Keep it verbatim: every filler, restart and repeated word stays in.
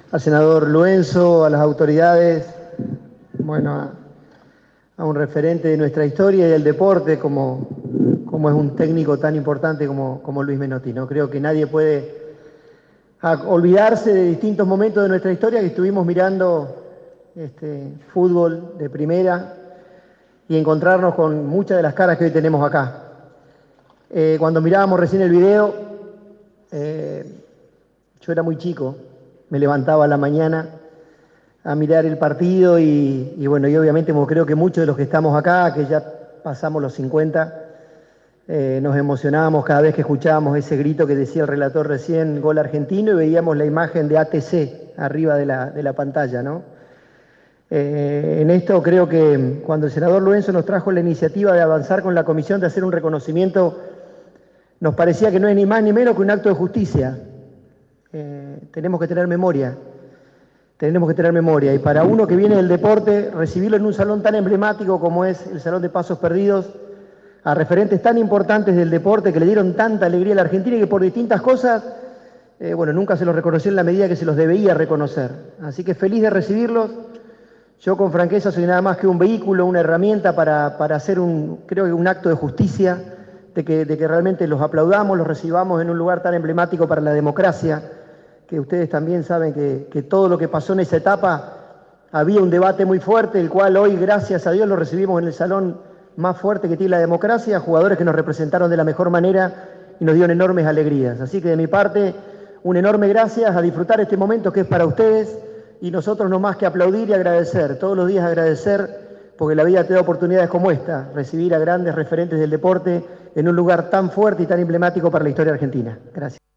al senador Luenzo, a las autoridades, bueno, a, a un referente de nuestra historia y del deporte como, como es un técnico tan importante como, como Luis Menotti, ¿no? Creo que nadie puede olvidarse de distintos momentos de nuestra historia que estuvimos mirando este, fútbol de primera y encontrarnos con muchas de las caras que hoy tenemos acá. Eh, cuando mirábamos recién el video, eh, yo era muy chico, me levantaba a la mañana a mirar el partido y, y bueno, y obviamente creo que muchos de los que estamos acá, que ya pasamos los cincuenta, eh, nos emocionábamos cada vez que escuchábamos ese grito que decía el relator recién, gol argentino, y veíamos la imagen de A T C arriba de la, de la pantalla, ¿no? Eh, en esto creo que cuando el senador Luenzo nos trajo la iniciativa de avanzar con la comisión de hacer un reconocimiento, nos parecía que no es ni más ni menos que un acto de justicia. Eh, tenemos que tener memoria, tenemos que tener memoria. Y para uno que viene del deporte, recibirlo en un salón tan emblemático como es el Salón de Pasos Perdidos, a referentes tan importantes del deporte que le dieron tanta alegría a la Argentina y que por distintas cosas, eh, bueno, nunca se los reconoció en la medida que se los debía reconocer. Así que feliz de recibirlos. Yo con franqueza soy nada más que un vehículo, una herramienta para, para hacer un, creo que un acto de justicia, de que, de que realmente los aplaudamos, los recibamos en un lugar tan emblemático para la democracia, que ustedes también saben que, que todo lo que pasó en esa etapa, había un debate muy fuerte, el cual hoy, gracias a Dios, lo recibimos en el salón más fuerte que tiene la democracia, jugadores que nos representaron de la mejor manera y nos dieron enormes alegrías. Así que de mi parte, un enorme gracias, a disfrutar este momento que es para ustedes, y nosotros no más que aplaudir y agradecer, todos los días agradecer, porque la vida te da oportunidades como esta, recibir a grandes referentes del deporte en un lugar tan fuerte y tan emblemático para la historia argentina. Gracias.